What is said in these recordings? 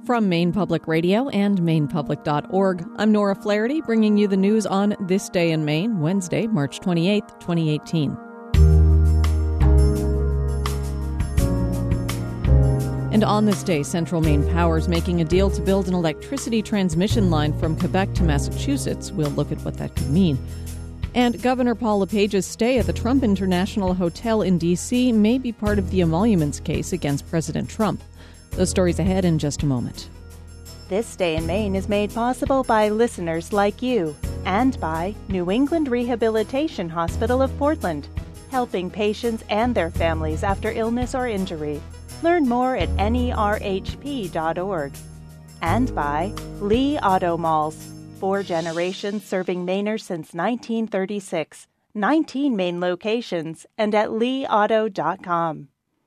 From Maine Public Radio and MainePublic.org, I'm Nora Flaherty, bringing you the news on This Day in Maine, Wednesday, March 28, 2018. And on this day, Central Maine Power is making a deal to build an electricity transmission line from Quebec to Massachusetts. We'll look at what that could mean. And Governor Paul LePage's stay at the Trump International Hotel in D.C. may be part of the emoluments case against President Trump. Those stories ahead in just a moment. This Day in Maine is made possible by listeners like you and by New England Rehabilitation Hospital of Portland, helping patients and their families after illness or injury. Learn more at nerhp.org. And by Lee Auto Malls, 4 generations serving Mainers since 1936, 19 Maine locations, and at leeauto.com.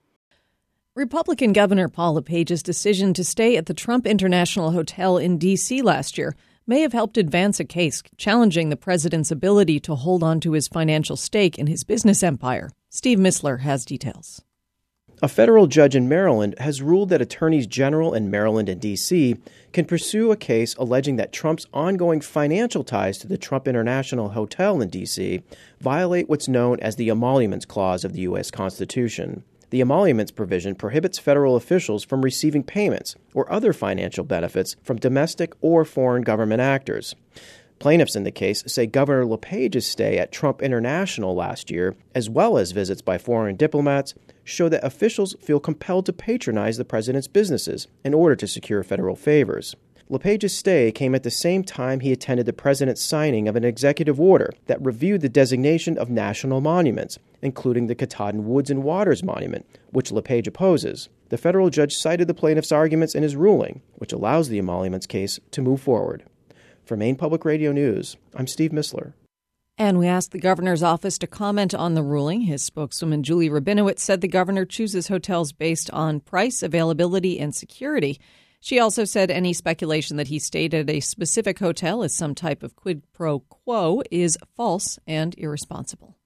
Republican Governor Paul LePage's decision to stay at the Trump International Hotel in D.C. last year may have helped advance a case challenging the president's ability to hold on to his financial stake in his business empire. Steve Missler has details. A federal judge in Maryland has ruled that attorneys general in Maryland and D.C. can pursue a case alleging that Trump's ongoing financial ties to the Trump International Hotel in D.C. violate what's known as the Emoluments Clause of the U.S. Constitution. The emoluments provision prohibits federal officials from receiving payments or other financial benefits from domestic or foreign government actors. Plaintiffs in the case say Governor LePage's stay at Trump International last year, as well as visits by foreign diplomats, show that officials feel compelled to patronize the president's businesses in order to secure federal favors. LePage's stay came at the same time he attended the president's signing of an executive order that reviewed the designation of national monuments, including the Katahdin Woods and Waters Monument, which LePage opposes. The federal judge cited the plaintiff's arguments in his ruling, which allows the emoluments case to move forward. For Maine Public Radio News, I'm Steve Missler. And we asked the governor's office to comment on the ruling. His spokeswoman, Julie Rabinowitz, said the governor chooses hotels based on price, availability, and security. She also said any speculation that he stayed at a specific hotel as some type of quid pro quo is false and irresponsible.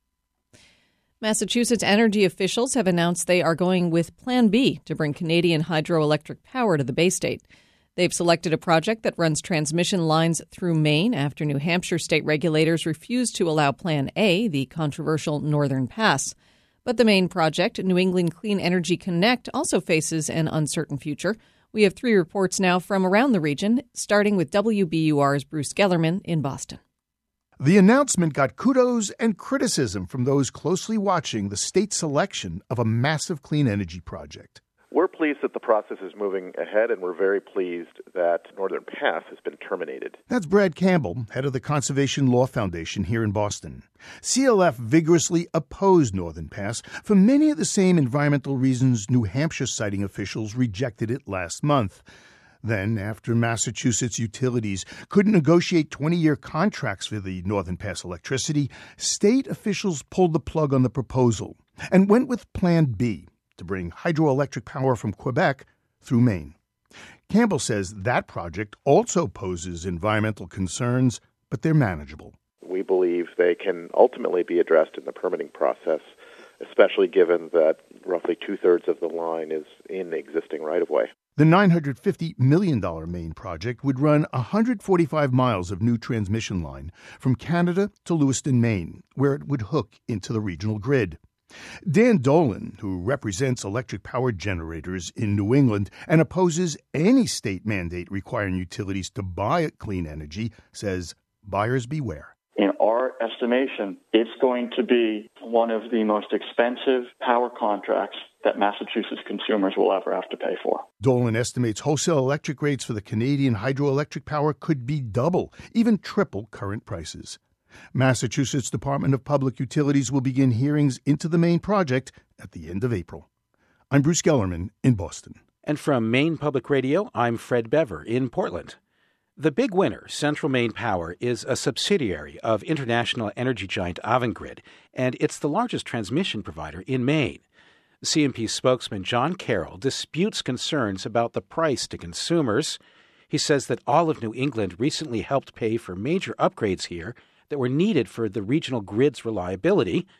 Massachusetts energy officials have announced they are going with Plan B to bring Canadian hydroelectric power to the Bay State. They've selected a project that runs transmission lines through Maine after New Hampshire state regulators refused to allow Plan A, the controversial Northern Pass. But the Maine project, New England Clean Energy Connect, also faces an uncertain future. We have 3 reports now from around the region, starting with WBUR's Bruce Gellerman in Boston. The announcement got kudos and criticism from those closely watching the state selection of a massive clean energy project. We're pleased that the process is moving ahead, and we're very pleased that Northern Pass has been terminated. That's Brad Campbell, head of the Conservation Law Foundation here in Boston. CLF vigorously opposed Northern Pass for many of the same environmental reasons New Hampshire siting officials rejected it last month. Then, after Massachusetts utilities couldn't negotiate 20-year contracts for the Northern Pass electricity, state officials pulled the plug on the proposal and went with Plan B to bring hydroelectric power from Quebec through Maine. Campbell says that project also poses environmental concerns, but they're manageable. We believe they can ultimately be addressed in the permitting process, especially given that roughly 2/3 of the line is in the existing right-of-way. The $950 million Maine project would run 145 miles of new transmission line from Canada to Lewiston, Maine, where it would hook into the regional grid. Dan Dolan, who represents electric power generators in New England and opposes any state mandate requiring utilities to buy clean energy, says buyers beware. In our estimation, it's going to be one of the most expensive power contracts that Massachusetts consumers will ever have to pay for. Dolan estimates wholesale electric rates for the Canadian hydroelectric power could be double, even triple current prices. Massachusetts Department of Public Utilities will begin hearings into the Maine project at the end of April. I'm Bruce Gellerman in Boston. And from Maine Public Radio, I'm Fred Bever in Portland. The big winner, Central Maine Power, is a subsidiary of international energy giant Avangrid, and it's the largest transmission provider in Maine. CMP spokesman John Carroll disputes concerns about the price to consumers. He says that all of New England recently helped pay for major upgrades here that were needed for the regional grid's reliability.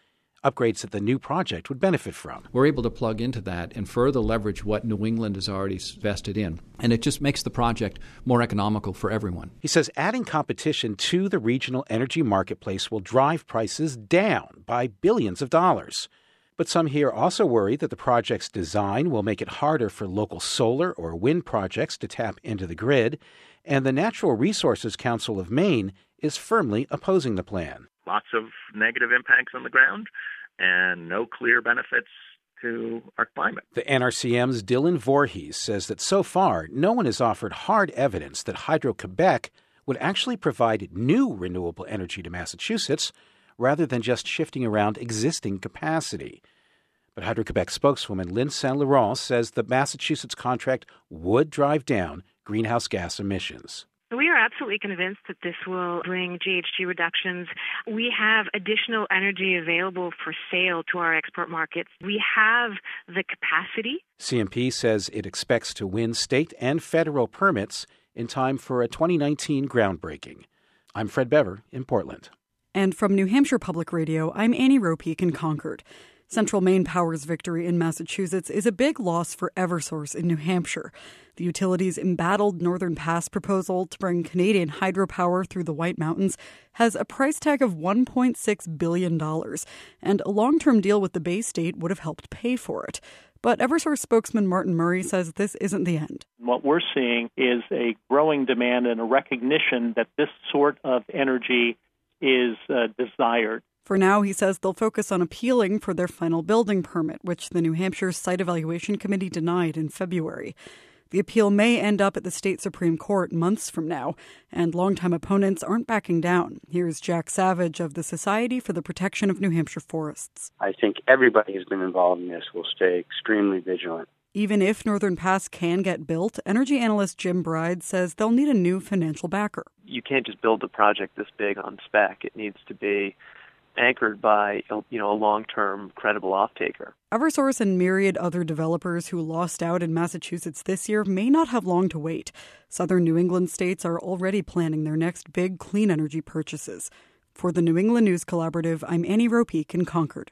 upgrades that the new project would benefit from. We're able to plug into that and further leverage what New England has already invested in. And it just makes the project more economical for everyone. He says adding competition to the regional energy marketplace will drive prices down by billions of dollars. But some here also worry that the project's design will make it harder for local solar or wind projects to tap into the grid, and the Natural Resources Council of Maine is firmly opposing the plan. Lots of negative impacts on the ground and no clear benefits to our climate. The NRCM's Dylan Voorhees says that so far, no one has offered hard evidence that Hydro-Quebec would actually provide new renewable energy to Massachusetts rather than just shifting around existing capacity. But Hydro-Quebec spokeswoman Lynn Saint Laurent says the Massachusetts contract would drive down greenhouse gas emissions. We are absolutely convinced that this will bring GHG reductions. We have additional energy available for sale to our export markets. We have the capacity. CMP says it expects to win state and federal permits in time for a 2019 groundbreaking. I'm Fred Bever in Portland. And from New Hampshire Public Radio, I'm Annie Ropeek in Concord. Central Maine Power's victory in Massachusetts is a big loss for Eversource in New Hampshire. The utility's embattled Northern Pass proposal to bring Canadian hydropower through the White Mountains has a price tag of $1.6 billion, and a long-term deal with the Bay State would have helped pay for it. But Eversource spokesman Martin Murray says this isn't the end. What we're seeing is a growing demand and a recognition that this sort of energy is desired. For now, he says they'll focus on appealing for their final building permit, which the New Hampshire Site Evaluation Committee denied in February. The appeal may end up at the state Supreme Court months from now, and longtime opponents aren't backing down. Here's Jack Savage of the Society for the Protection of New Hampshire Forests. I think everybody who's been involved in this will stay extremely vigilant. Even if Northern Pass can get built, energy analyst Jim Bride says they'll need a new financial backer. You can't just build a project this big on spec. It needs to be anchored by a long-term credible off-taker. Eversource and myriad other developers who lost out in Massachusetts this year may not have long to wait. Southern New England states are already planning their next big clean energy purchases. For the New England News Collaborative, I'm Annie Ropeek in Concord.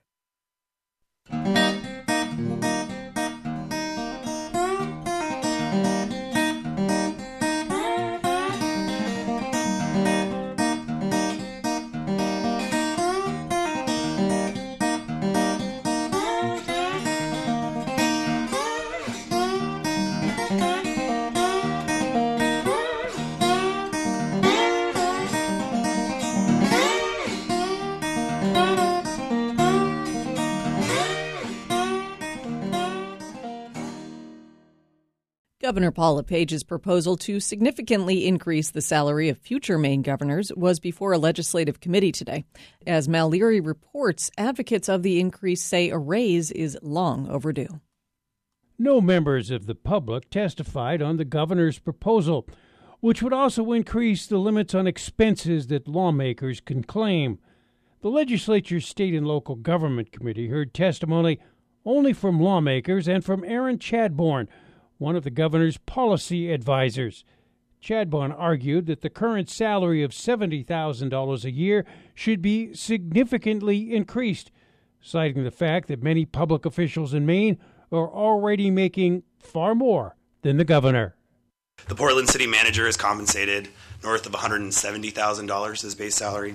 Governor Paul LePage's proposal to significantly increase the salary of future Maine governors was before a legislative committee today. As Mal Leary reports, advocates of the increase say a raise is long overdue. No members of the public testified on the governor's proposal, which would also increase the limits on expenses that lawmakers can claim. The legislature's State and Local Government Committee heard testimony only from lawmakers and from Aaron Chadbourne, one of the governor's policy advisors. Chadbourne argued that the current salary of $70,000 a year should be significantly increased, citing the fact that many public officials in Maine are already making far more than the governor. The Portland City Manager is compensated north of $170,000 as base salary.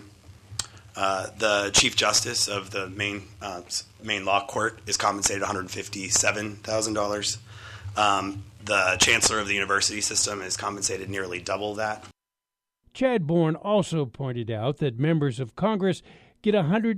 The Chief Justice of the Maine Law Court is compensated $157,000. The Chancellor of the University System is compensated nearly double that. Chadbourne also pointed out that members of Congress get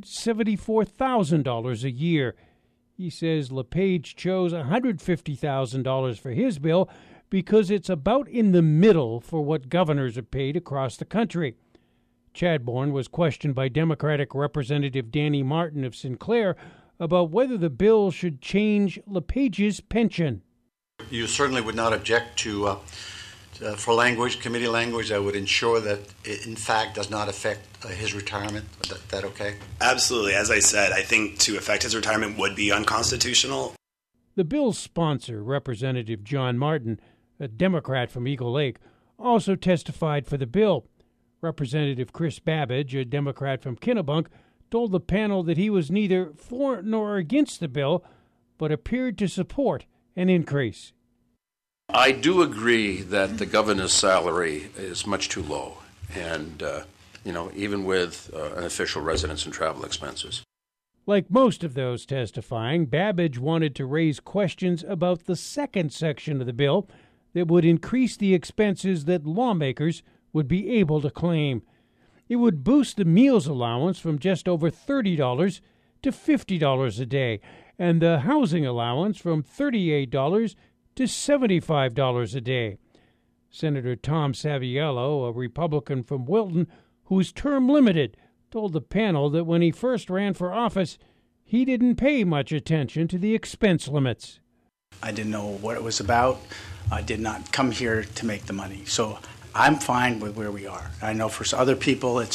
$174,000 a year. He says LePage chose $150,000 for his bill because it's about in the middle for what governors are paid across the country. Chadbourne was questioned by Democratic Representative Danny Martin of Sinclair about whether the bill should change LePage's pension. You certainly would not object to for language, committee language, that would ensure that it, in fact, does not affect his retirement. Is that okay? Absolutely. As I said, I think to affect his retirement would be unconstitutional. The bill's sponsor, Representative John Martin, a Democrat from Eagle Lake, also testified for the bill. Representative Chris Babbage, a Democrat from Kennebunk, told the panel that he was neither for nor against the bill, but appeared to support an increase. I do agree that the governor's salary is much too low, and, even with an official residence and travel expenses. Like most of those testifying, Babbage wanted to raise questions about the second section of the bill that would increase the expenses that lawmakers would be able to claim. It would boost the meals allowance from just over $30 to $50 a day, and the housing allowance from $38 to $75 a day. Senator Tom Saviello, a Republican from Wilton, who's term limited, told the panel that when he first ran for office, he didn't pay much attention to the expense limits. I didn't know what it was about. I did not come here to make the money. So I'm fine with where we are. I know for other people it's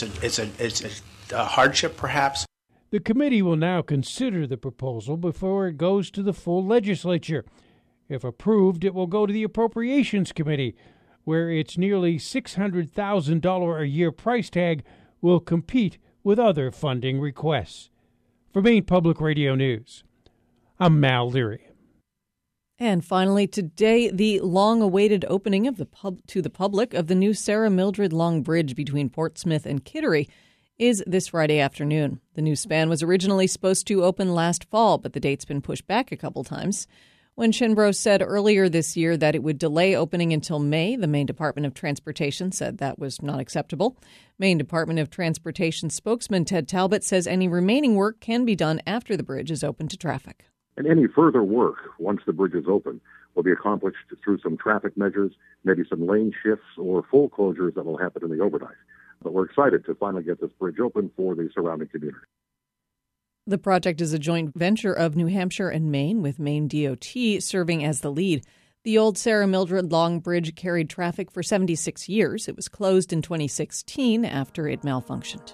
a hardship perhaps. The committee will now consider the proposal before it goes to the full legislature. If approved, it will go to the Appropriations Committee, where its nearly $600,000 a year price tag will compete with other funding requests. For Maine Public Radio News, I'm Mal Leary. And finally, today, the long-awaited opening of to the public of the new Sarah Mildred Long Bridge between Portsmouth and Kittery is this Friday afternoon. The new span was originally supposed to open last fall, but the date's been pushed back a couple times. When Shinbro said earlier this year that it would delay opening until May, the Maine Department of Transportation said that was not acceptable. Maine Department of Transportation spokesman Ted Talbot says any remaining work can be done after the bridge is open to traffic. And any further work, once the bridge is open, will be accomplished through some traffic measures, maybe some lane shifts or full closures that will happen in the overnight. But we're excited to finally get this bridge open for the surrounding community. The project is a joint venture of New Hampshire and Maine, with Maine DOT serving as the lead. The old Sarah Mildred Long Bridge carried traffic for 76 years. It was closed in 2016 after it malfunctioned.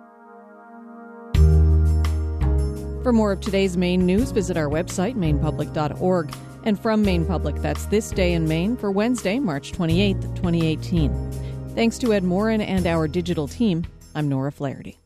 For more of today's Maine news, visit our website, mainepublic.org. And from Maine Public, that's This Day in Maine for Wednesday, March 28th, 2018. Thanks to Ed Morin and our digital team, I'm Nora Flaherty.